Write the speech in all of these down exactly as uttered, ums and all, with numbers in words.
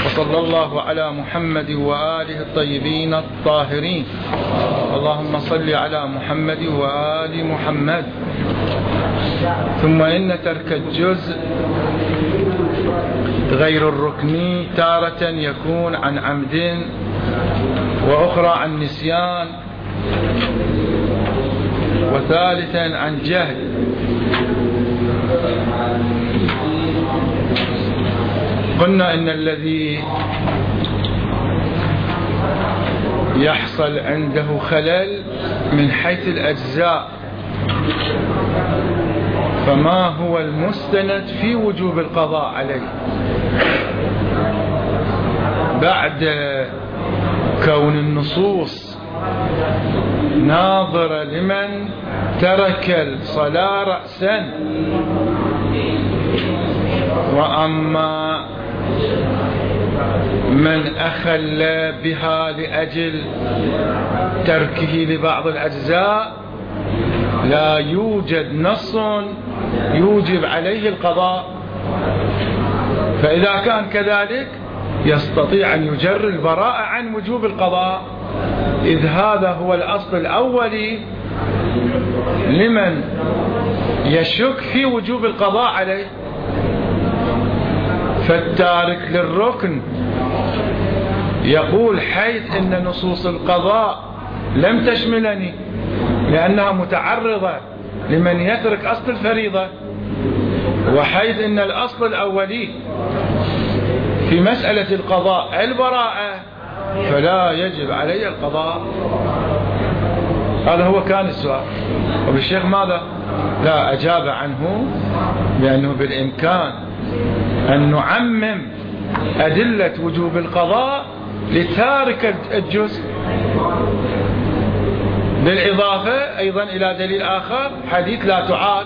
وصلى الله على محمد وآله الطيبين الطاهرين. اللهم صل على محمد وآل محمد. ثم إن ترك الجزء غير الركني تارة يكون عن عمد وأخرى عن نسيان وثالثا عن جهل. قلنا إن الذي يحصل عنده خلل من حيث الأجزاء فما هو المستند في وجوب القضاء عليه بعد كون النصوص ناظرة لمن ترك الصلاة رأسا، وأما من أخل بها لأجل تركه لبعض الأجزاء لا يوجد نص يوجب عليه القضاء. فإذا كان كذلك يستطيع أن يجر البراءة عن وجوب القضاء، إذ هذا هو الأصل الأولي لمن يشك في وجوب القضاء عليه. فالتارك للركن يقول حيث إن نصوص القضاء لم تشملني لأنها متعرضة لمن يترك أصل الفريضة، وحيث إن الأصل الأولي في مسألة القضاء البراءة فلا يجب علي القضاء. هذا هو كان السؤال. وبالشيخ ماذا؟ لا أجاب عنه بأنه بالإمكان أن نعمم أدلة وجوب القضاء لتارك الجزء، بالإضافة أيضا إلى دليل آخر حديث لا تعاد،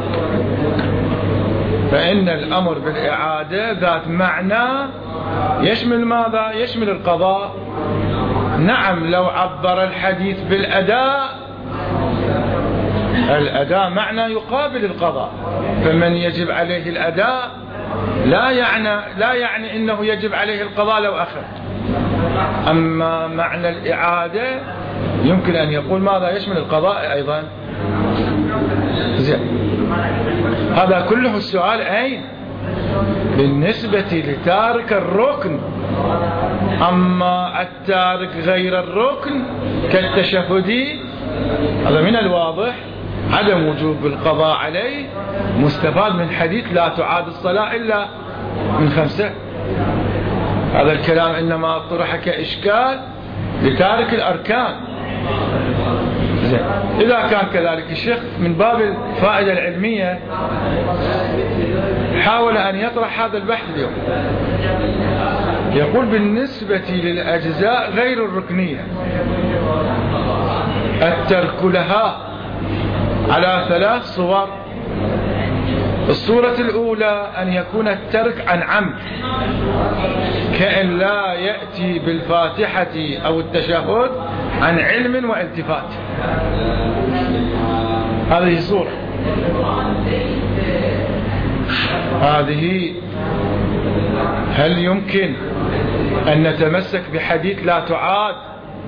فإن الأمر بالإعادة ذات معنى يشمل ماذا؟ يشمل القضاء. نعم لو عبر الحديث بالأداء، الأداء معنى يقابل القضاء، فمن يجب عليه الأداء لا يعني لا يعني إنه يجب عليه القضاء لو أخذ. أما معنى الإعادة يمكن أن يقول ماذا؟ يشمل القضاء أيضا. زين. هذا كله السؤال أين؟ بالنسبة لتارك الركن. أما التارك غير الركن كالتشهد هذا من الواضح عدم وجوب القضاء عليه، مستفاد من حديث لا تعاد الصلاة إلا من خمسة. هذا الكلام إنما طرح كإشكال لتارك الأركان. زين. إذا كان كذلك الشيخ من باب الفائدة العلمية حاول أن يطرح هذا البحث اليوم. يقول بالنسبة للأجزاء غير الركنية الترك لها على ثلاث صور. الصورة الأولى أن يكون الترك عن عمد، كأن لا يأتي بالفاتحة أو التشهد عن علم والتفات. هذه صورة. هذه هل يمكن أن نتمسك بحديث لا تعاد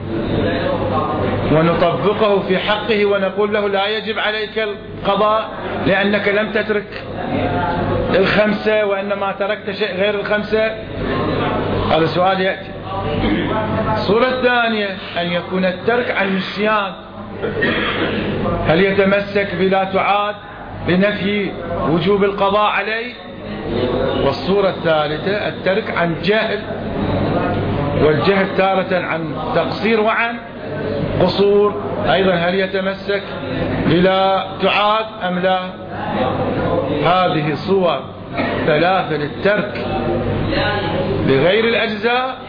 ونطبقه في حقه ونقول له لا يجب عليك القضاء لأنك لم تترك الخمسة وإنما تركت شيء غير الخمسة؟ هذا سؤال يأتي. الصورة الثانية أن يكون الترك عن نسيان، هل يتمسك بلا تعاد لنفي وجوب القضاء عليه؟ والصورة الثالثة الترك عن جهل، والجهل تارة عن تقصير وعن قصور أيضا، هل يتمسك بلا تعاد أم لا؟ هذه صور ثلاثة للترك لغير الأجزاء.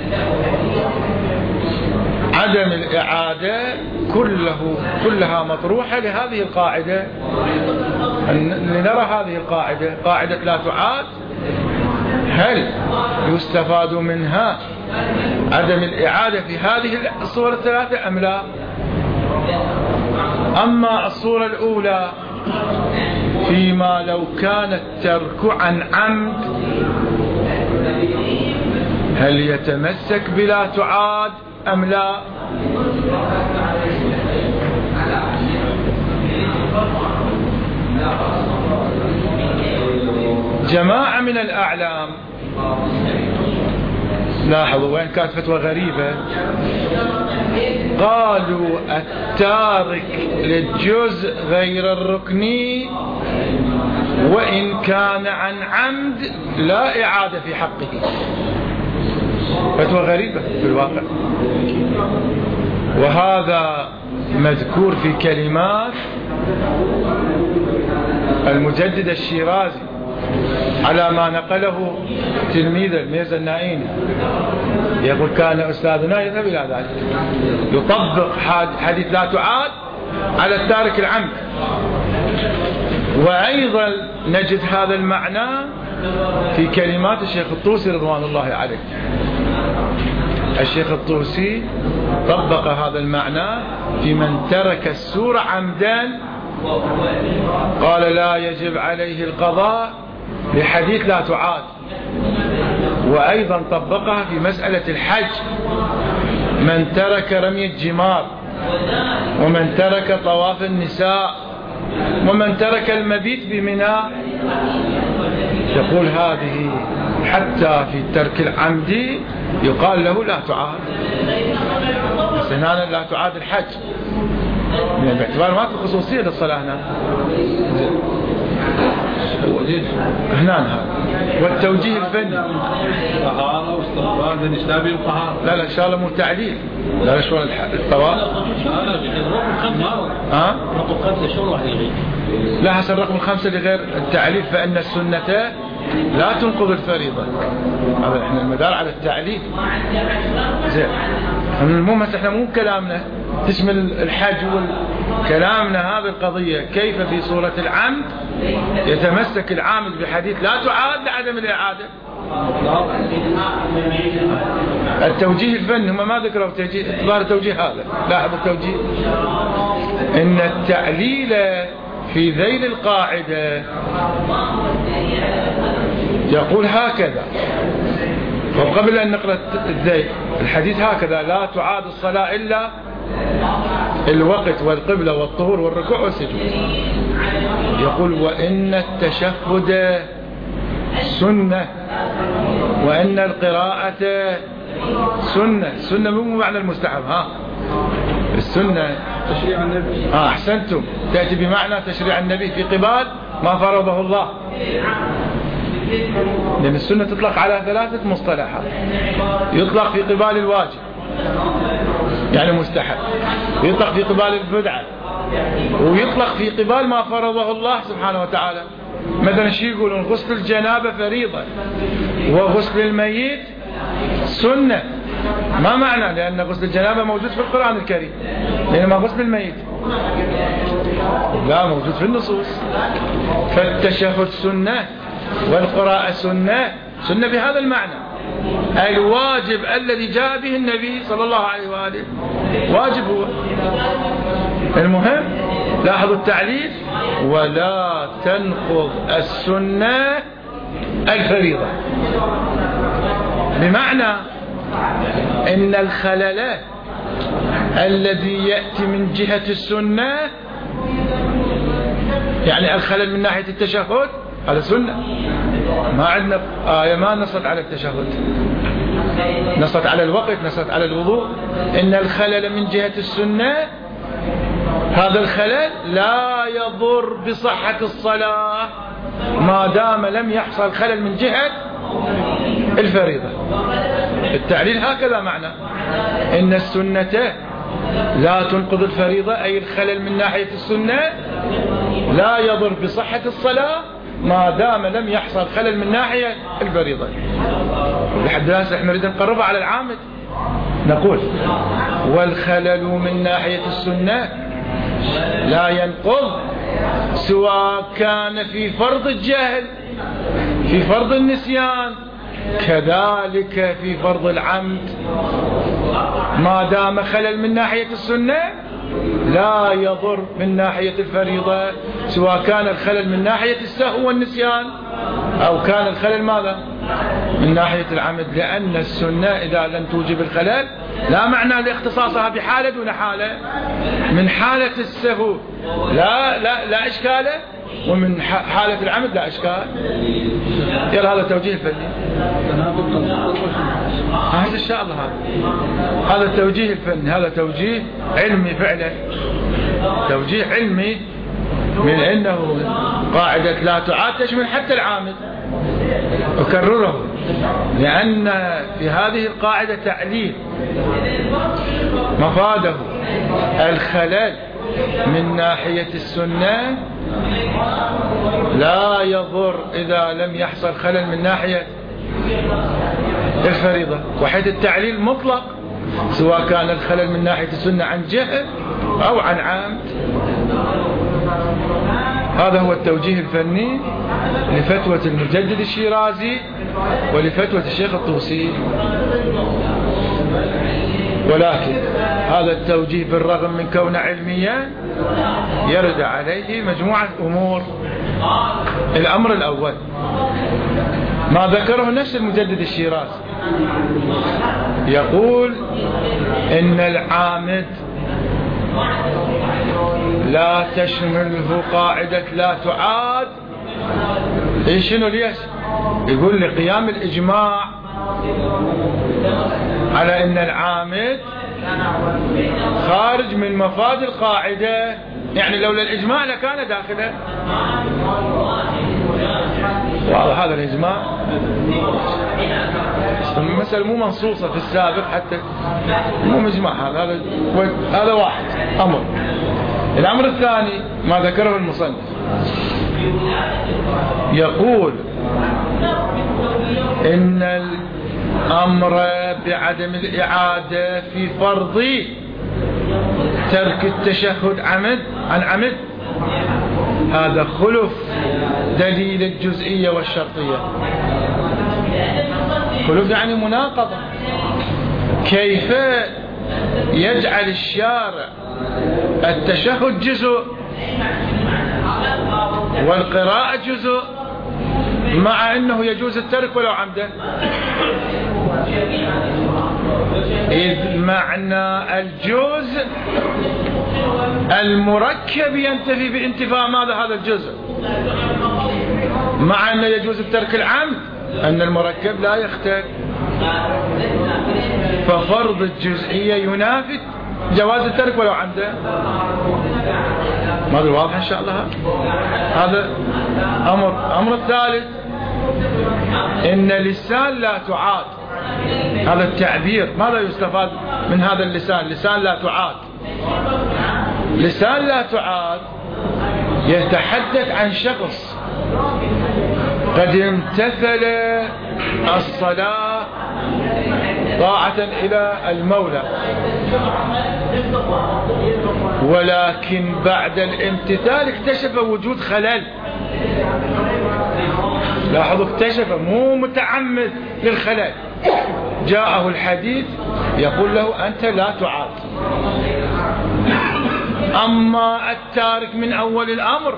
عدم الإعادة كله كلها مطروحة لهذه القاعدة. لنرى هذه القاعدة، قاعدة لا تعاد، هل يستفاد منها عدم الإعادة في هذه الصور الثلاثة أم لا؟ أما الصورة الأولى فيما لو كان الترك عن عمد هل يتمسك بلا تعاد أم لا؟ جماعة من الأعلام لاحظوا وين كانت فتوى غريبة، قالوا التارك للجزء غير الركني وإن كان عن عمد لا إعادة في حقه. فتوى غريبة في الواقع، وهذا مذكور في كلمات المجدد الشيرازي على ما نقله تلميذ الميرزا النائيني. يقول كان أستاذنا يذهب إلى ذلك، يطبق حديث لا تعاد على التارك العمد. وأيضا نجد هذا المعنى في كلمات الشيخ الطوسي رضوان الله عليه. الشيخ الطوسي طبق هذا المعنى في من ترك السورة عمدا، قال لا يجب عليه القضاء لحديث لا تعاد. وأيضا طبقها في مسألة الحج، من ترك رمي الجمار، ومن ترك طواف النساء، ومن ترك المبيت بمنى. يقول هذه حتى في الترك العمدي يقال له لا تعاد، بس هنا لا تعاد الحج، يعني باعتبار ما في خصوصية للصلاة هنا هنا هذا. والتوجيه الفني طهارة واستغفار من إسلامي الطهارة. لا لا إن شاء الله مو تعليل. لا لا شلون الطواف؟ ها؟ رقم خمسة شلون واحد يغير؟ لا حسن رقم خمسة لغير التعليل، فإن السنة لا تنقض الفريضة. هذا احنا المدار على التعليل. زين. مو مثلا احنا مو كلامنا تشمل الحج والكلامنا هذه القضية كيف في صورة العمد يتمسك العامل بحديث لا تعاد لعدم الإعادة. التوجيه الفني هم ما ذكروا توجيه اعتبار التوجيه هذا. لاحظوا التوجيه إن التعليل في ذيل القاعدة يقول هكذا، وقبل أن نقرأ الذيل الحديث هكذا: لا تعاد الصلاة إلا الوقت والقبلة والطهور والركوع والسجود. يقول وإن التشهد سنة، وإن القراءة سنة. سنة مو معنى المستحب، ها السنة تشريع النبي. ها أحسنتم، تأتي بمعنى تشريع النبي في قبال ما فرضه الله، لأن السنة تطلق على ثلاثة مصطلحات: يطلق في قبال الواجب يعني مستحب، يطلق في قبال البدعة، ويطلق في قبال ما فرضه الله سبحانه وتعالى. مثلا شي يقولون غسل الجنابة فريضة وغسل الميت سنة. ما معنى؟ لأن غسل الجنابة موجود في القرآن الكريم، لأنما غسل الميت لا موجود في النصوص. فالتشهد سنة والقراءة سنة. سنة بهذا المعنى الواجب الذي جاء به النبي صلى الله عليه وآله واجب هو. المهم لاحظوا التعليل: ولا تنقض السنة الفريضة، بمعنى إن الخلل الذي يأتي من جهة السنة، يعني الخلل من ناحية التشهد هذا سنة. ما عندنا آية ما نصت على التشهد، نصت على الوقت، نصت على الوضوء. إن الخلل من جهة السنة هذا الخلل لا يضر بصحة الصلاة ما دام لم يحصل خلل من جهة الفريضة. التعليل هكذا معنى إن السنة لا تنقض الفريضة، أي الخلل من ناحية السنة لا يضر بصحة الصلاة ما دام لم يحصل خلل من ناحية الفريضة. لحد الآن احنا نريد نقربها على العامد، نقول والخلل من ناحية السنة لا ينقض سواء كان في فرض الجهل، في فرض النسيان، كذلك في فرض العمد. ما دام خلل من ناحية السنة لا يضر من ناحية الفريضة، سواء كان الخلل من ناحية السهو والنسيان أو كان الخلل ماذا؟ من ناحية العمد، لأن السنة إذا لم توجب الخلل لا معنى لاختصاصها بحالة دون حالة. من حالة السهو لا لا لا إشكال، ومن حالة العمد لا إشكال. يلا هذا التوجيه الفني، هذا إن شاء الله هذا هذا التوجيه الفني، هذا توجيه علمي فعلا، توجيه علمي من أنه قاعدة لا تعاد تشمل حتى العامد. أكرره لأن في هذه القاعدة تعليل مفاده الخلل من ناحية السنة لا يضر إذا لم يحصل خلل من ناحية الفريضة، وحيث التعليل مطلق سواء كان الخلل من ناحية السنة عن جهل أو عن عامد. هذا هو التوجيه الفني لفتوى المجدد الشيرازي ولفتوى الشيخ الطوسي. ولكن هذا التوجيه بالرغم من كونه علميا يرد عليه مجموعة أمور. الأمر الأول ما ذكره نفس المجدد الشيرازي، يقول إن العامد لا تشمله قاعدة لا تعاد. إيش شنو ليش؟ يقول لقيام الإجماع على إن العامد خارج من مفاد القاعدة، يعني لولا الإجماع لكان داخله. وهذا الإجماع المسألة مو منصوصة في السابق، حتى مو مجمع. هذا هذا واحد أمر. الأمر الثاني ما ذكره المصنف، يقول إن الأمر بعدم الإعادة في فرض ترك التشهد عمد عن عمد هذا خلف دليل الجزئية والشرطية. خلف يعني مناقضة. كيف يجعل الشارع التشهد جزء والقراءة جزء مع أنه يجوز الترك ولو عمدا؟ إذ معنى الجزء المركب ينتفي بانتفاء ماذا هذا الجزء، مع أنه يجوز الترك العمد أن المركب لا يختلف. ففرض الجزئية ينافي جواز الترك ولو عمدا. ماذا واضح إن شاء الله؟ هذا أمر. أمر الثالث إن اللسان لا تعاد. هذا التعبير ماذا يستفاد من هذا اللسان؟ لسان لا تعاد. لسان لا تعاد يتحدث عن شخص قد امتثل الصلاة طاعة إلى المولى، ولكن بعد الامتثال اكتشف وجود خلل. لاحظوا اكتشف، مو متعمد للخلل. جاءه الحديث يقول له أنت لا تعاد. أما التارك من أول الأمر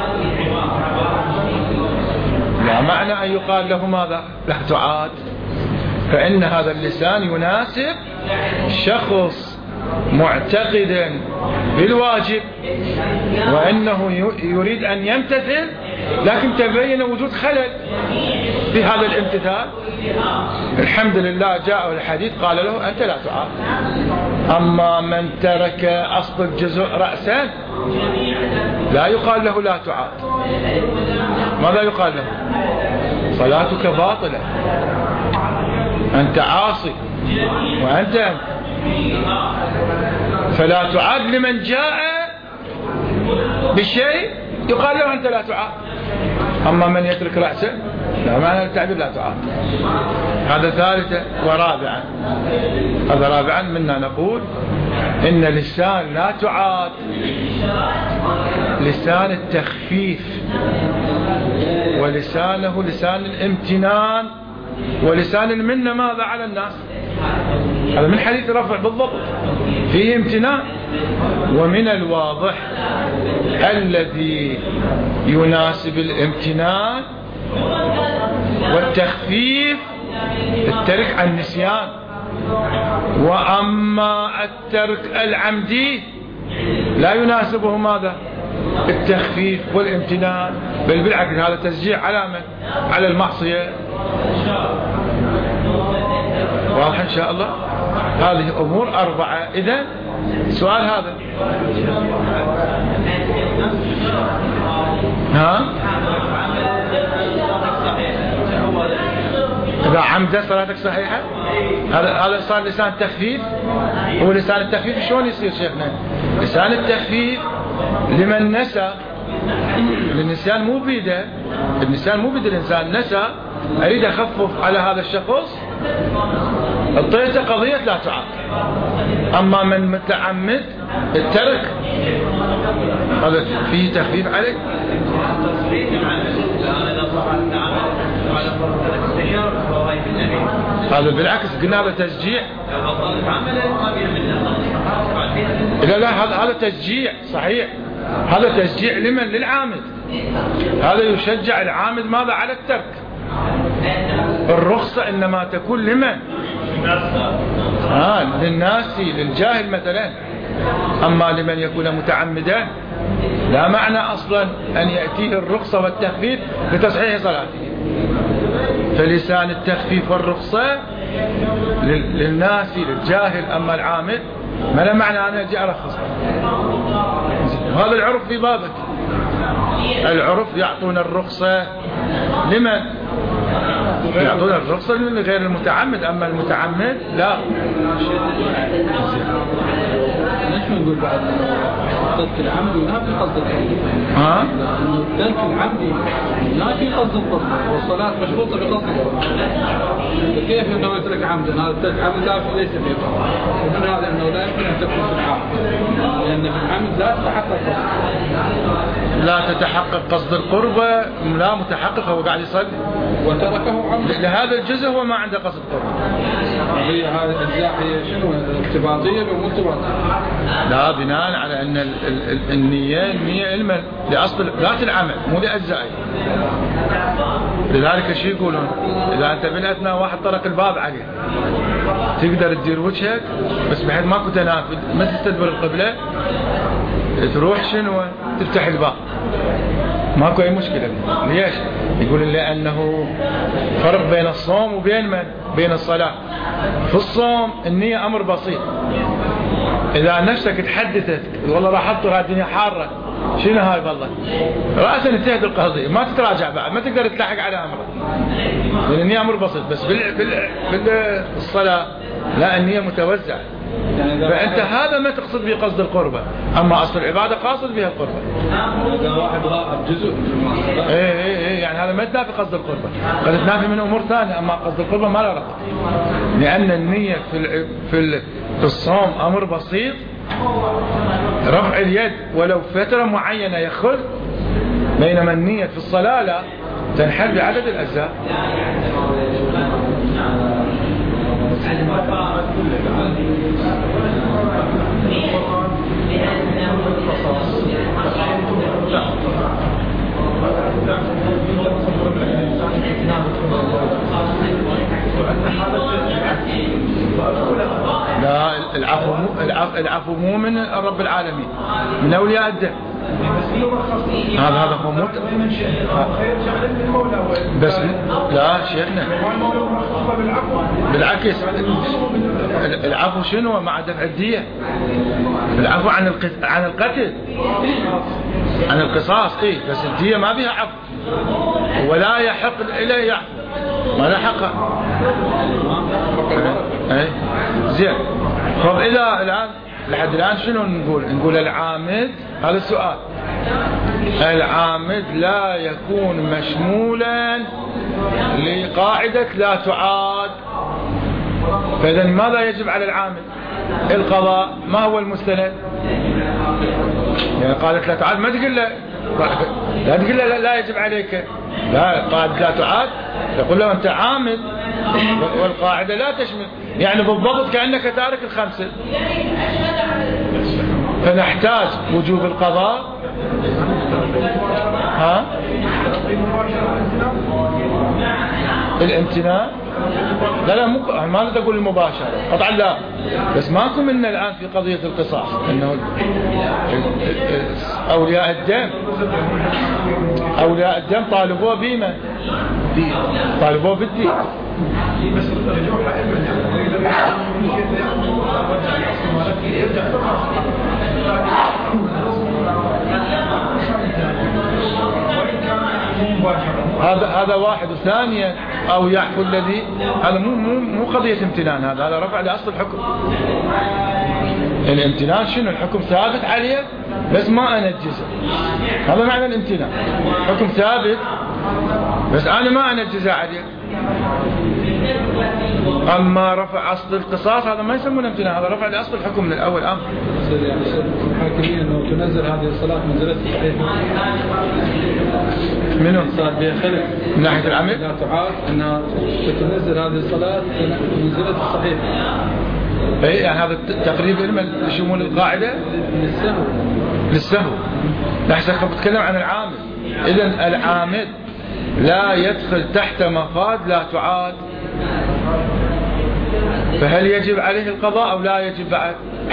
لا معنى أن يقال له ماذا لا تعاد، فإن هذا اللسان يناسب شخص معتقدا بالواجب وأنه يريد أن يمتثل، لكن تبين وجود خلل في هذا الامتثال. الحمد لله جاءه الحديث قال له أنت لا تعاد. أما من ترك أصل الجزء رأسا لا يقال له لا تعاد. ماذا يقال له؟ صلاتك باطلة، أنت عاصي وأنت أنت. فلا تعاد لمن جاء بشيء يقال له أنت لا تعاد. أما من يترك رأسه لا معنى التعبير لا تعاد. هذا ثالثا. ورابعا، هذا رابعا منا نقول إن لسان لا تعاد لسان التخفيف، ولسانه لسان الامتنان، ولسان المنة ماذا على الناس. هذا من حديث رفع بالضبط، فيه امتنان. ومن الواضح الذي يناسب الامتنان والتخفيف الترك عن النسيان. وأما الترك العمدي لا يناسبه ماذا؟ التخفيف والامتنان، بل بالعكس هذا تشجيع على من؟ على المعصية. واضح إن شاء الله؟ هذه أمور أربعة. إذن سؤال هذا ها؟ إذا عمد صلاتك صحيحة، هذا هذا صار لسان التخفيف. هو لسان التخفيف شلون يصير شيخنا؟ لسان التخفيف لمن نسى. النسيان مو بيده، النسيان مو بيد الإنسان، نسى أريد أخفف على هذا الشخص، اعطيته قضية لا تعاق. أما من متعمد الترك هذا فيه تخفيف عليه. هذا بالعكس قلنا هذا تشجيع. لا لا هذا هذا تشجيع صحيح. هذا تشجيع لمن؟ للعامد. هذا يشجع العامد ماذا؟ على الترك. الرخصة إنما تكون لمن؟ آه للناس، للجاهل مثلا. أما لمن يكون متعمدا لا معنى أصلا أن يأتيه الرخصة والتخفيف لتصحيح صلاته. فلسان التخفيف والرخصة للناس للجاهل. أما العامد ما لا معنى أنا أجي أرخص. هذا العرف في بابك. العرف يعطون الرخصة لمن؟ يعطون الرخصة لغير المتعمد. أما المتعمد لا. ليش ما نقول بعد ترك العمدي ما في قصد القصد؟ ها؟ ترك العمدي ما في قصد القصد، والصلاة مشروطة بقصد القصد. كيف انه يترك عمدا؟ هذا الترك عمد لا ليس فيه قصد. ومن هذا انه لا يمكن ان تكون في العمد، لان في العمد لا تتحقق قصد. لا تتحقق قصد القربة، لا متحقق، هو قاعد يصلي وتركه عمدا. لهذا الجزء هو ما عنده قصد قربة. هي هذه الأجزاء هي شنو؟ ارتباطية ولا مو ارتباطية؟ لا، بناء على أن ال ال النية النية علما لأصل ذات العمل مو لأجزائه. لذلك شو يقولون؟ إذا أنت بالأثناء واحد طرق الباب عليه تقدر تدير وجهك بس بحيث ماكو تنافذ، ما تستدبر القبلة، تروح شنو تفتح الباب، ماكو أي مشكلة. ليش؟ يقول لأنه فرق بين الصوم وبين من؟ بين الصلاة. في الصوم النية أمر بسيط. إذا نفسك تحدثت والله راح أفطر هذه الدنيا حارة، شنو هاي والله؟ رأسا انتهت القضية، ما تتراجع بعد، ما تقدر تلاحق على أمره. لأن النية أمر بسيط. بس بال بال بالصلاة لا، النية متوزعة. فأنت هذا ما تقصد به قصد القربة، أما أصل العبادة قاصد بها القربة. إذا واحد غائب جزء إيه إيه إيه يعني هذا ما تنافي قصد القربة، قد تنافي من أمور ثانية، أما قصد القربة ما له رقم. لأن النية في في في الصوم أمر بسيط، رفع اليد ولو فترة معينة يخل، بينما النية في الصلاة لا، تنحل بعدد الأجزاء. لا، العفو العفو مو من رب العالمين، من أولياء الدين. هذا هذا هو موت. بس لا شيخنا، بالعكس العفو شنو مع دفع الدية؟ العفو عن عن القتل، عن القصاص. ايه بس الدية ما بها عفو، ولا يحق إليه يعفو، ما له حق. ايه زين. طب إذا الآن لحد الآن شنو نقول؟ نقول العامد، هذا السؤال، العامد لا يكون مشمولا لقاعدة لا تعاد. فإذا ماذا يجب على العامد؟ القضاء. ما هو المستند؟ يعني قالت لا تعاد، ما تقول له لا تقول له لا, لا يجب عليك، لا، قاعدة لا تعاد تقول له أنت عامد والقاعدة لا تشمل، يعني بالضبط كأنك تارك الخمسة. فنحتاج وجوب القضاء. ها؟ الامتنان؟ لا لا مو ما اريد اقول المباشرة قطعا لا، بس ماكو منا الان في قضية القصاص انه اولياء الدم اولياء الدم طالبوه بيمة، طالبوه بالدين. هذا هذا واحد. وثانيا او يعفو الذي، هذا مو مو مو قضيه امتنان، هذا هذا رفع لاصل الحكم. الامتنان شنو؟ الحكم ثابت عليه بس ما انجزه، هذا معنى الامتنان. حكم ثابت بس انا ما انجزه عليه. اما رفع اصل القصاص هذا ما يسمونه امتنان، هذا رفع لاصل الحكم من الاول. امر يعني الحاكمين انه تنزل هذه الصلاه منزله الصحيح. منو صار بها خلف من ناحيه العمل؟ لا تعاد انها تنزل هذه الصلاه منزله الصحيح. اي يعني هذا تقريبا علم شمول القاعده للسهو. للسهو. نحن بتكلم عن العامل. اذا العامل لا يدخل تحت مفاد لا تعاد، فهل يجب عليه القضاء او لا يجب بعد؟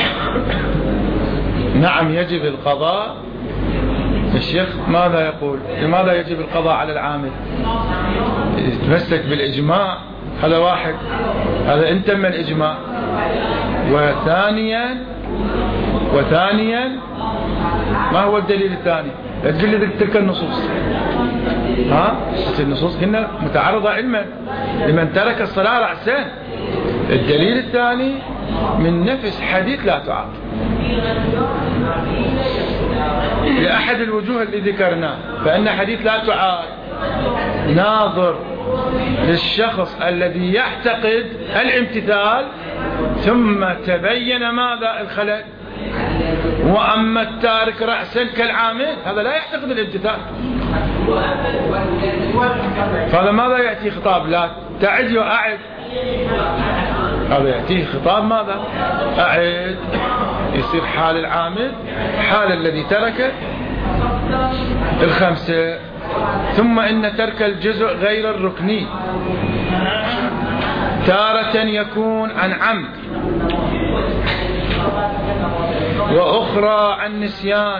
نعم يجب القضاء. الشيخ ماذا يقول؟ لماذا يجب القضاء على العامل؟ يتمسك بالإجماع، هذا واحد، هذا إن تم الإجماع. وثانيا وثانيا ما هو الدليل الثاني؟ لا تقول لي تلك النصوص، ها؟ النصوص قلنا متعرضة علما لمن ترك الصلاة رأسا. الدليل الثاني من نفس حديث لا تعاد، لأحد الوجوه اللي ذكرناه، فإن حديث لا تعاد ناظر للشخص الذي يعتقد الامتثال ثم تبين ماذا الخلل. وأما التارك رأسا كالعامل هذا لا يعتقد الامتثال، فهذا ماذا يأتي خطاب لا تعد وأعد؟ هذا يأتيه خطاب ماذا؟ أعد. يصير حال العامل حال الذي ترك الخمسة. ثم إن ترك الجزء غير الركني تارة يكون عن عمد وأخرى عن نسيان.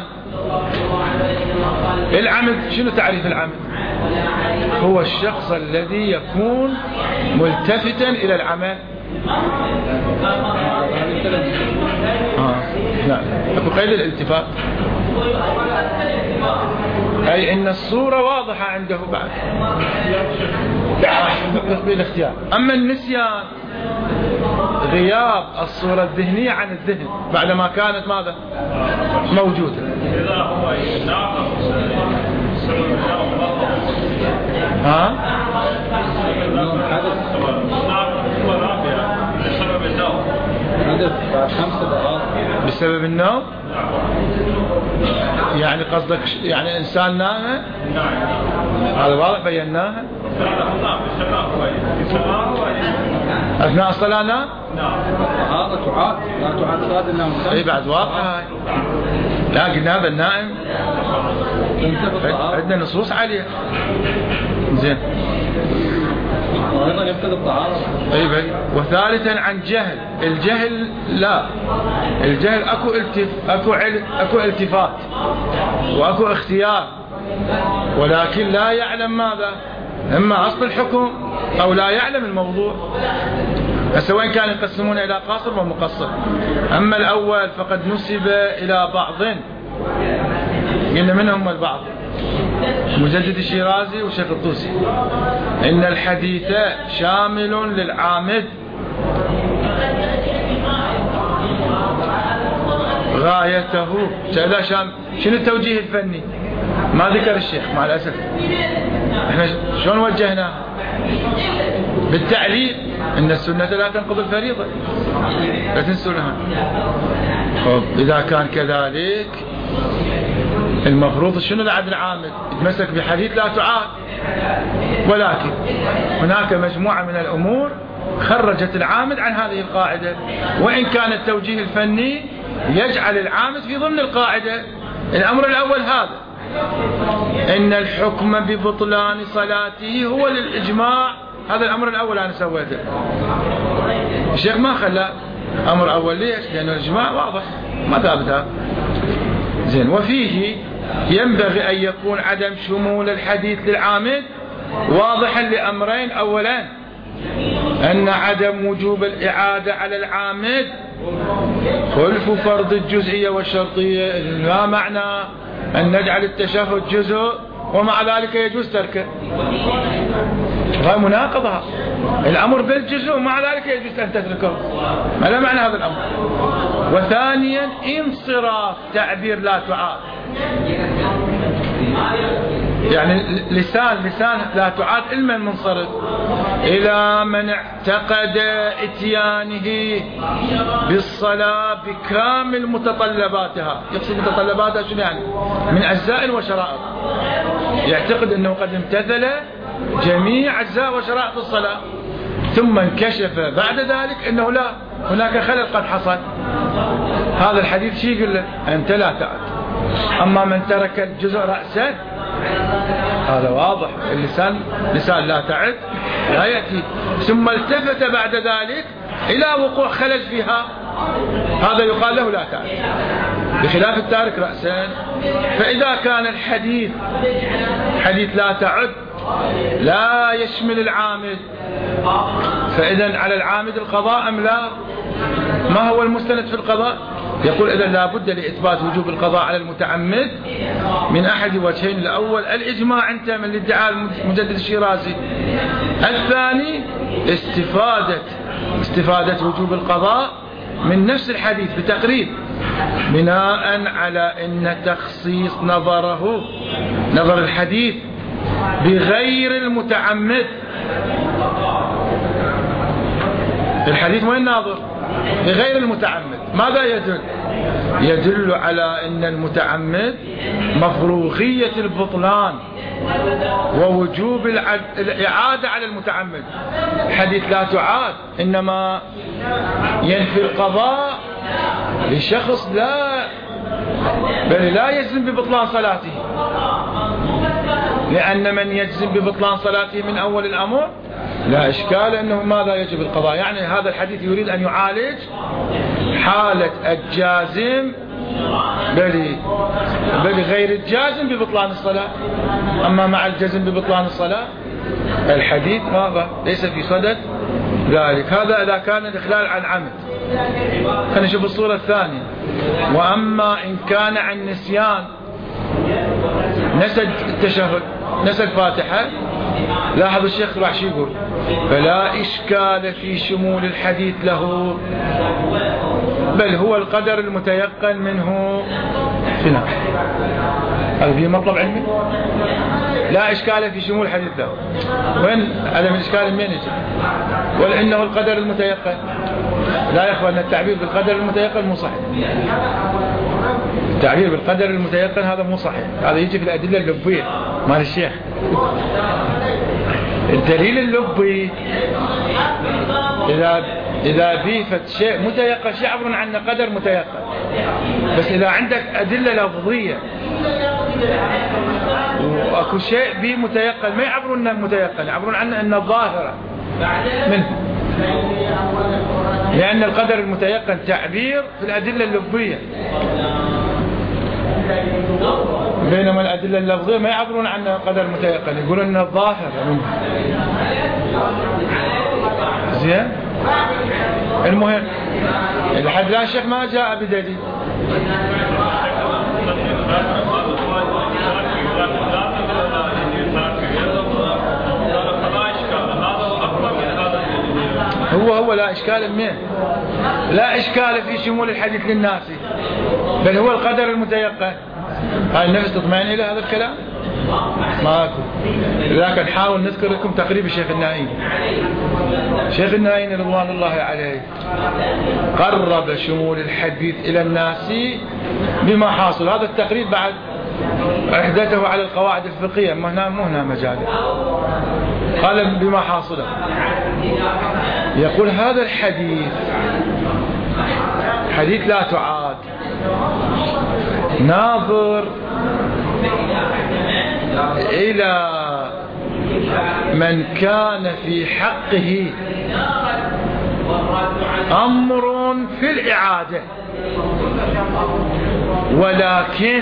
العمد شنو تعريف العمد؟ هو الشخص الذي يكون ملتفتا إلى العمل. آه. لا أكو قيد الالتفات، أي إن الصورة واضحة عنده بعد بالاختيار. أما النسيان غياب الصورة الذهنية عن الذهن بعدما كانت ماذا موجودة. ها؟ بسبب النوم. يعني قصدك يعني إنسان نام؟ هذا واضح بيناها. أثناء الصلاة نام؟ هذا تعاد لا تعاد صلاة النوم. إيه بعد واضحة. لا قلنا هذا النائم عندنا نصوص عليه. زين. وأيضا يبتدئ الطهارة. أي بي. وثالثا عن جهل. الجهل لا، الجهل أكو التف أكو عل... أكو التفات وأكو اختيار، ولكن لا يعلم ماذا؟ إما أصل الحكم أو لا يعلم الموضوع. سواء كان يقسمون إلى قاصر ومقصر. أما الأول فقد نسب إلى بعض، قلنا منهم البعض مجدد الشيرازي وشيخ الطوسي، إن الحديث شامل للعامد غايته. شاذا شام شنو التوجيه الفني؟ ما ذكر الشيخ مع الأسف. احنا شلون وجهناه؟ بالتعليل إن السنة لا تنقض الفريضة، لا تنسونها. إذا كان كذلك المفروض شنو العدل العامل؟ يتمسك بحديث لا تعاد. ولكن هناك مجموعة من الأمور خرجت العامد عن هذه القاعدة، وإن كان التوجيه الفني يجعل العامد في ضمن القاعدة. الأمر الأول هذا، إن الحكم ببطلان صلاته هو للإجماع هذا الأمر الأول أنا سويته. الشيخ ما خلى أمر أول. ليش؟ لأن الإجماع واضح ما ثابت هذا. زين. وفيه ينبغي أن يكون عدم شمول الحديث للعامد واضحا لأمرين. أولا أن عدم وجوب الإعادة على العامد خلف فرض الجزئية والشرطية. لا معنى أن نجعل التشهد جزء ومع ذلك يجوز تركه. غير مناقضة. الأمر بالجزء ومع ذلك يجوز أن تتركه. ما لا معنى هذا الأمر. وثانيا انصراف تعبير لا تعاد. يعني لسان لسان لا تعاد إلما منصرف إلى من اعتقد اتيانه بالصلاة بكامل متطلباتها. يقصد متطلباتها شنو يعني؟ من أجزاء وشرائط. يعتقد أنه قد امتثل جميع أجزاء وشرائط الصلاة ثم انكشف بعد ذلك أنه لا، هناك خلل قد حصل. هذا الحديث شيء يقول له أنت لا تعد. أما من ترك الجزء رأسا هذا واضح. اللسان لسان لا تعد لا يأتي. ثم التفت بعد ذلك إلى وقوع خلل فيها هذا يقال له لا تعد، بخلاف التارك رأسا. فإذا كان الحديث حديث لا تعد لا يشمل العامد، فإذا على العامد القضاء أم لا؟ ما هو المستند في القضاء؟ يقول إذا لا بد لإثبات وجوب القضاء على المتعمد من أحد وجهين. الأول الإجماع انتهى من الادعاء المجدد الشيرازي. الثاني استفادة استفادة وجوب القضاء من نفس الحديث بتقريب بناء على أن تخصيص نظره نظر الحديث بغير المتعمد. الحديث وين ناظر؟ بغير المتعمد. ماذا يدل؟ يدل على أن المتعمد مفروغية البطلان ووجوب الإعادة على المتعمد. حديث لا تعاد إنما ينفي القضاء لشخص لا بل لا يجزم ببطلان صلاته، لأن من يجزم ببطلان صلاته من أول الأمر لا إشكال أنه ماذا يجب القضاء. يعني هذا الحديث يريد أن يعالج حالة الجازم بل بل غير الجازم ببطلان الصلاة. أما مع الجزم ببطلان الصلاة الحديث ماذا ليس في صدد ذلك. هذا إذا كان الإخلال عن عمد. خلينا نشوف الصورة الثانية. وأما إن كان عن نسيان، نسى التشهد نسى الفاتحة، لاحظ الشيخ راح شو يقول؟ فلا إشكال في شمول الحديث له بل هو القدر المتيقن منه. هنا هذا فيه مطلب علمي. لا إشكال في شمول الحديث له. وين هذا من إشكال من يجي؟ ولأنه القدر المتيقن. لا يخفى أن التعبير بالقدر المتيقن مو صحيح. التعبير بالقدر المتيقن هذا مو صحيح. هذا يجي في الأدلة اللبية مال الشيخ. الدليل اللبي إذا إذا بيفت شيء متيقن شيء عبر عنه قدر متيقن. بس إذا عندك أدلة لفظية وأكو شيء بي متيقن ما يعبرون عنه متيقن، يعبرون عنه أنه ظاهرة منه، لأن القدر المتيقن تعبير في الأدلة اللفظية، بينما الأدلة اللفظية ما يعبرون عنه قدر متيقن، يقولون أنه ظاهر منه. زين. المهم لحد لا الشيخ ما جاء بدليل. هو هو لا إشكال منه، لا إشكال في شمول الحديث للناس، بل هو القدر المتيقن. هاي النفس تطمئن إلى هذا الكلام؟ ماكو. لكن نحاول نذكر لكم تقريب الشيخ النائين. شيخ النائين رضوان الله عليه قرب شمول الحديث إلى الناس بما حاصل. هذا التقريب بعد أحدثه على القواعد الفقهية، مو هنا مو هنا مجال. قال بما حاصله. يقول هذا الحديث حديث لا تعاد ناظر إلى من كان في حقه أمر في الإعادة ولكن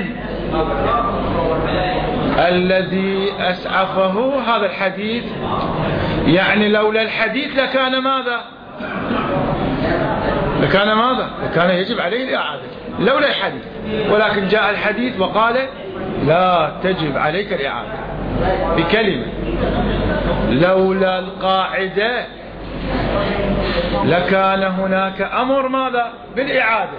الذي أسعفه هذا الحديث، يعني لولا الحديث لكان ماذا؟ لكان ماذا؟ لكان يجب عليه الإعادة لولا الحديث، ولكن جاء الحديث وقال لا تجب عليك الإعادة بكلمة. لولا القاعدة لكان هناك أمر ماذا؟ بالإعادة،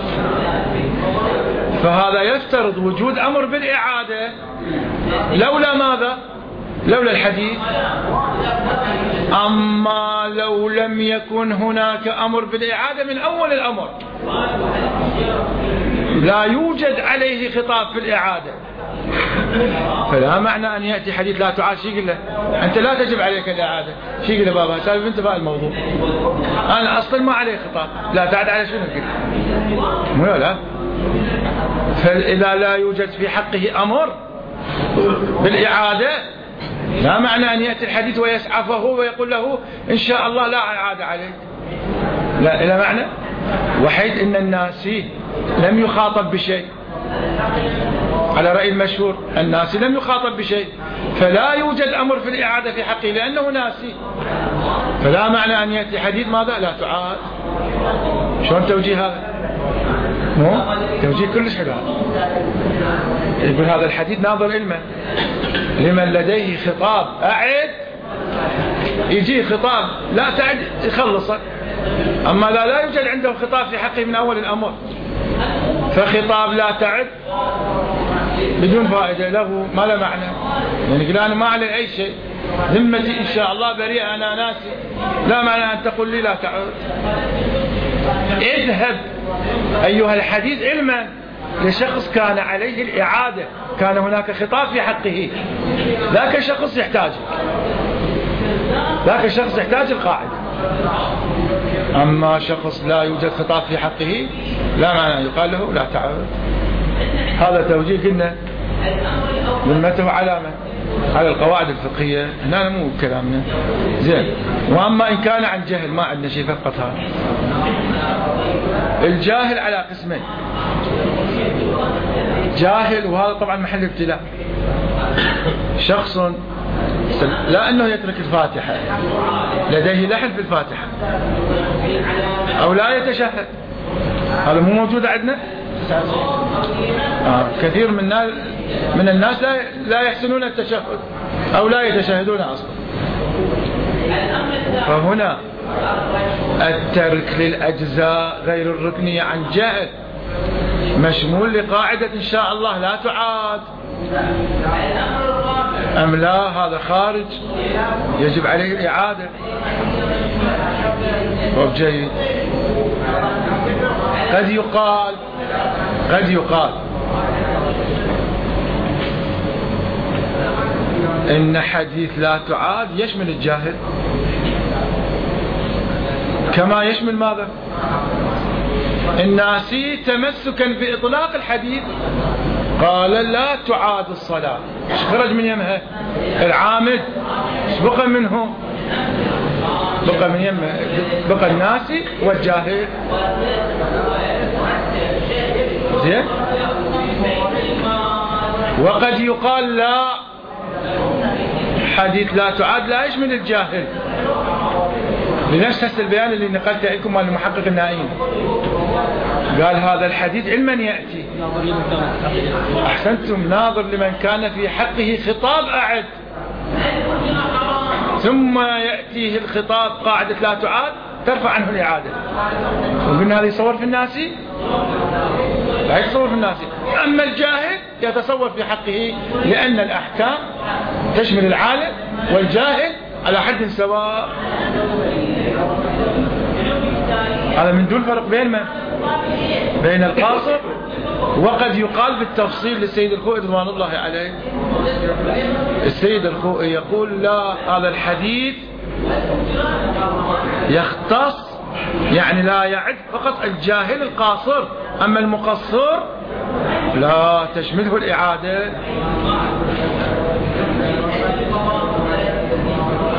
فهذا يفترض وجود أمر بالإعادة لولا ماذا؟ لولا الحديث. أما لو لم يكن هناك أمر بالإعادة من أول الأمر لا يوجد عليه خطاب في الإعادة، فلا معنى أن يأتي حديث لا تعاد شيء يقول له أنت لا تجب عليك الإعادة، شيء يقول له بابا سالف انتبه الموضوع، أنا أصلا ما عليه خطاب لا تعاد على شنو كده مو لا. فإذا لا يوجد في حقه أمر بالإعادة لا معنى أن يأتي الحديث ويسعفه ويقول له إن شاء الله لا إعادة عليك، لا إلى معنى وحيد إن الناسي لم يخاطب بشيء، على رأي المشهور الناسي لم يخاطب بشيء، فلا يوجد أمر في الإعادة في حقه لأنه ناسي، فلا معنى أن يأتي حديث ماذا؟ لا تعاد. شلون توجيه هذا؟ مو توجيه كلش حلو. يقول هذا الحديث ناظر علمه لمن لديه خطاب أعد يجي خطاب لا تعد يخلصه، أما لا لا يوجد عنده خطاب في حقه من أول الأمر، فخطاب لا تعد بدون فائدة له ما له معنى، يعني يقول أنا ما علي أي شيء ذمتي إن شاء الله بريء أنا ناسي، لا معنى أن تقول لي لا تعد. اذهب أيها الحديث علما لشخص كان عليه الإعادة، كان هناك خطاب في حقه، ذاك الشخص يحتاج ذاك الشخص يحتاج القاعدة. أما شخص لا يوجد خطاب في حقه لا معنى يقال له لا تعود. هذا توجيه قلنا ذمته علامة على القواعد الفقهية، هنا مو كلامنا زين. وأما إن كان عن جهل ما عندنا شيء فقط هذا. الجاهل على قسمين، جاهل وهذا طبعا محل ابتلاء، شخص لا أنه يترك الفاتحة لديه لحن في الفاتحة أو لا يتشهد، هذا مو موجود عندنا. آه. كثير من الناس من الناس لا لا يحسنون التشهد أو لا يتشهدون أصلا. فهنا الترك للأجزاء غير الركنية عن جهل مشمول لقاعدة إن شاء الله لا تعاد أم لا؟ هذا خارج يجب عليه الإعادة. جيد. قد يقال قد يقال إن حديث لا تعاد يشمل الجاهل كما يشمل ماذا؟ الناسي تمسكا بإطلاق الحديث قال لا تعاد الصلاة، ايش خرج من يمها؟ العامد، ايش بقى منه؟ بقى من يمها بقى الناسي والجاهل. زين. وقد يقال لا، حديث لا تعاد لا يشمل الجاهل، لنفس البيان اللي نقلته لكم مال المحقق النائين، قال هذا الحديث علما يأتي. أحسنتم، ناظر لمن كان في حقه خطاب أعد ثم يأتيه الخطاب قاعدة لا تعاد ترفع عنه الإعادة، وقلنا هذا يصور في الناسي لا يتصور في الناسي. أما الجاهل يتصور في حقه لأن الأحكام تشمل العالم والجاهل على حد سواء. هذا من دون فرق بين ما بين القاصر. وقد يقال بالتفصيل للسيد الخوئي رضوان الله عليه، السيد الخوئي يقول لا، هذا الحديث يختص يعني لا يعد فقط الجاهل القاصر، أما المقصر لا تشمله الإعادة.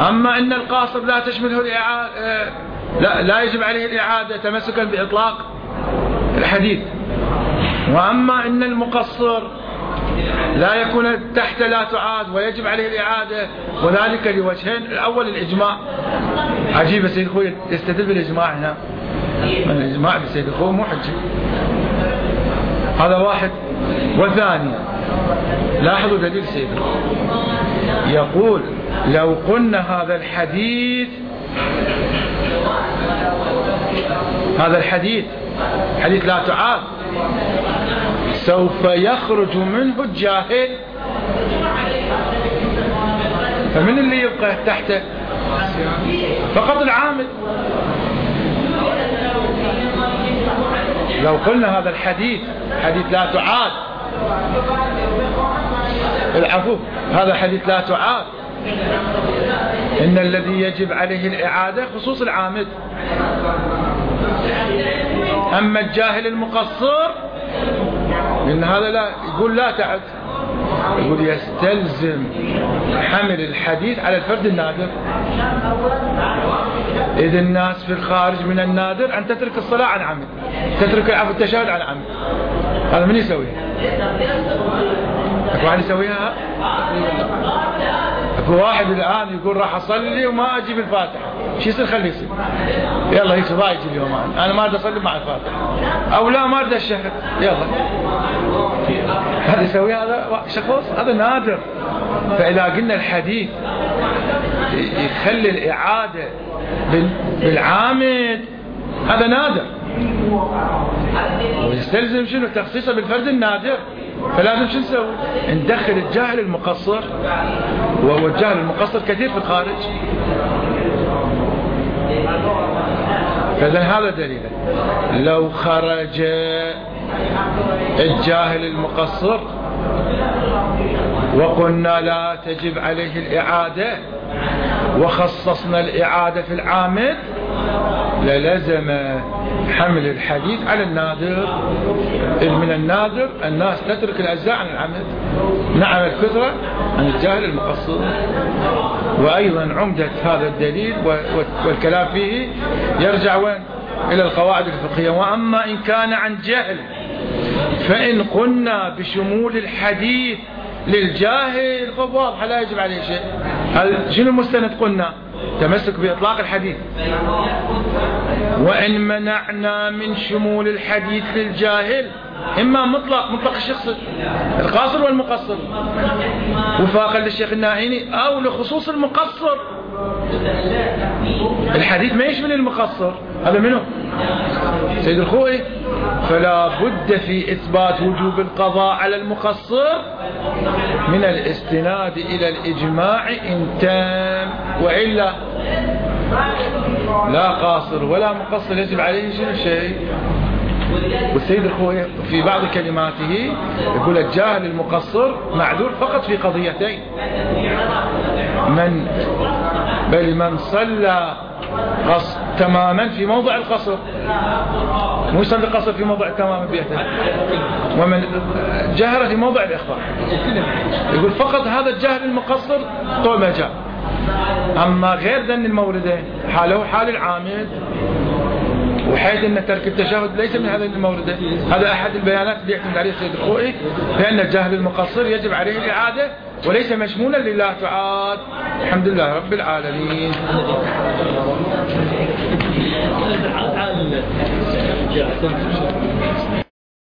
أما إن القاصر لا تشمله الإعادة، لا, لا يجب عليه الإعادة تمسكا بإطلاق الحديث. وأما إن المقصر لا يكون تحت لا تعاد ويجب عليه الإعادة، وذلك لوجهين. الأول الإجماع. عجيب سيد أخوي يستدل بالإجماع هنا، الإجماع بسيد أخوي مو حجة. هذا واحد. وثاني لاحظوا دليل سيد أخوي يقول لو قلنا هذا الحديث هذا الحديث حديث لا تعاد سوف يخرج منه الجاهل، فمن اللي يبقى تحته؟ فقط العامل. لو قلنا هذا الحديث حديث لا تعاد، العفو، هذا حديث لا تعاد، إن الذي يجب عليه الإعادة خصوص العامد. أما الجاهل المقصر لأن هذا لا يقول لا تعد، يقول يستلزم حمل الحديث على الفرد النادر. إذا الناس في الخارج من النادر أن تترك الصلاة عن عمد، تترك العفو التشهد عن عمد. هذا من يسويها؟ أكو واحد يسويها؟ أكو واحد الآن يقول راح أصلي وما أجيب الفاتحة، شو يصير؟ خليه يصير، يلا هيك ضايج اليوم، أنا ما أريد أصلي مع الفاتحة، أو لا ما أريد الشهد، يلا. هذا يسوي هذا شخص، هذا نادر. فإذا قلنا الحديث يخلي الإعادة بالعامد هذا نادر، ويستلزم شنو؟ تخصيصه بالفرد النادر. فلازم شو نسوي؟ ندخل الجاهل المقصر، وهو الجاهل المقصر كثير في الخارج. فإذا هذا دليله. لو خرج الجاهل المقصر وقلنا لا تجب عليه الإعادة وخصصنا الإعادة في العامد للزم حمل الحديث على النادر. إذ من النادر الناس تترك الأجزاء عن العمد، نعم الكثرة عن الجاهل المقصر. وأيضا عمدة هذا الدليل والكلام فيه يرجع وين؟ إلى القواعد الفقهية. وأما إن كان عن جهل فإن قلنا بشمول الحديث للجاهل فواضح لا يجب عليه شيء. شنو المستند؟ قلنا تمسك بإطلاق الحديث. وإن منعنا من شمول الحديث للجاهل إما مطلق مطلق الشخص القاصر والمقصر وفاقا للشيخ الناهيني، أو لخصوص المقصر. الحديث ما يشمل المقصر، هذا منه سيد الخوئي. فلا بد في إثبات وجوب القضاء على المقصر من الاستناد إلى الإجماع إن تام، وإلا لا قاصر ولا مقصر يجب عليه شيء. والسيد الخوئي في بعض كلماته يقول الجاهل المقصر معذور فقط في قضيتين: من بل من صلى قصر تماما في موضع القصر، مو يصلي قصر في موضع تماما بيته، ومن جهر في موضع الإخفاء. يقول فقط هذا الجاهل المقصر طول ما جاء. أما غير ذن الموردين حاله حال العامد، وحيث أن ترك التشهد ليس من هذا المورد. هذا أحد البيانات اللي يعتمد عليه السيد الخوئي، فإن الجاهل المقصر يجب عليه الإعادة وليس مشمولا لله تعالى. الحمد لله رب العالمين.